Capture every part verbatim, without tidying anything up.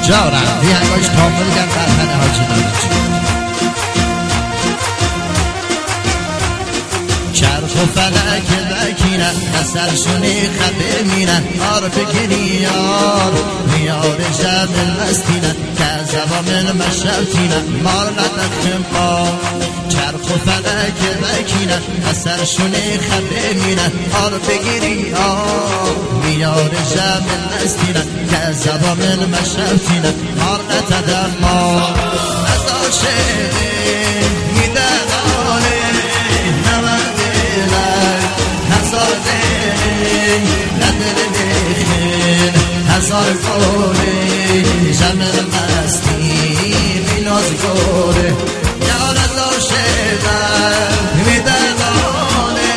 جارم بی هنگاش کامل گم فرهن حاجی نامجی چرخ و فلک بکیرن نسرشونی خبه میرن آر بگیری یار میار جب المستینن که زبان مشرتینن مار ندخم با چرخ و فلک بکیرن نسرشونی خبه میرن آر بگیری یار میار جب المستینن که زبان مشرتینن مار ندخم ما نزا شهده میدن آله هزار گوره جمل مستی بیناز گوره یا رضا شدن میدنانه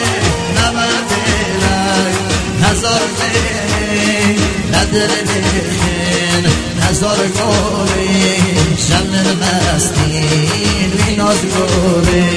نمدنه هزار گوره ندر بخین هزار گوره جمل مستی بیناز گوره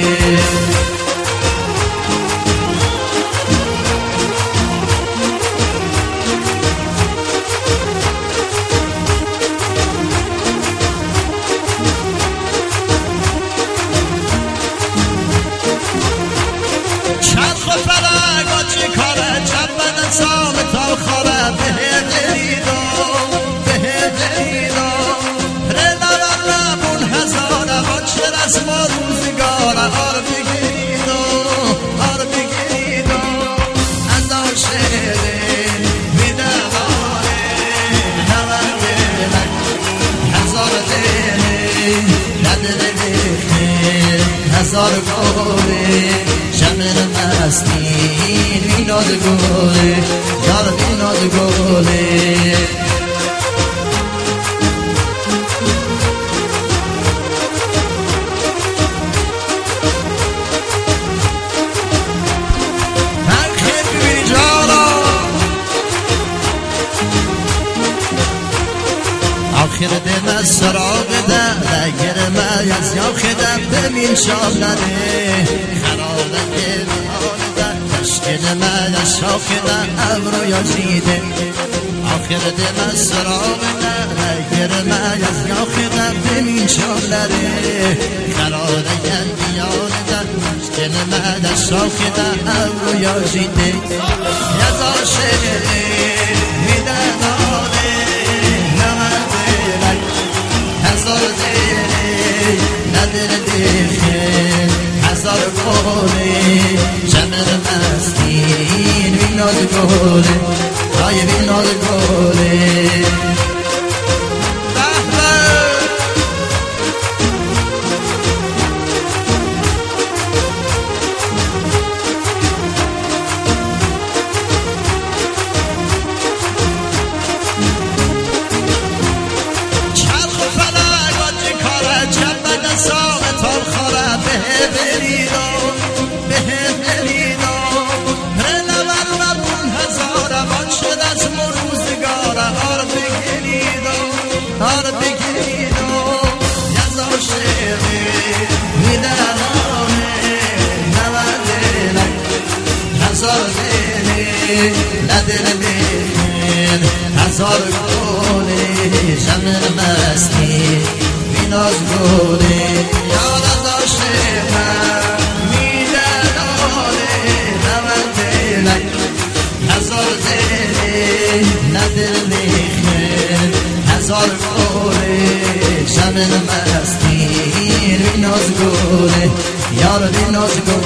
هزار گوره شمر مستین بیناد گوره یار بیناد گوره آخر دم سراغ ده اگر ما از یا خدم بمین شامنه خرابه که بحال ده تشکل ما از شاخ ده امرو یا جیده آخر دم سراغ ده اگر ما از یا خدم بمین شامنه خرابه که بیان ده تشکل ما از شاخ ده امرو یا جیده یزا شهده میدن آله هزار دیره ندر دیخه هزار گوله جمر مستین بیناد گوله رای بیناد گوله ندر بخین هزار گوله جمل مستی بیناز گوله یا رضا شهر میدن آله نمدلک هزار زیره ندر بخین هزار گوله جمل مستی بیناز گوله یار بیناز گوله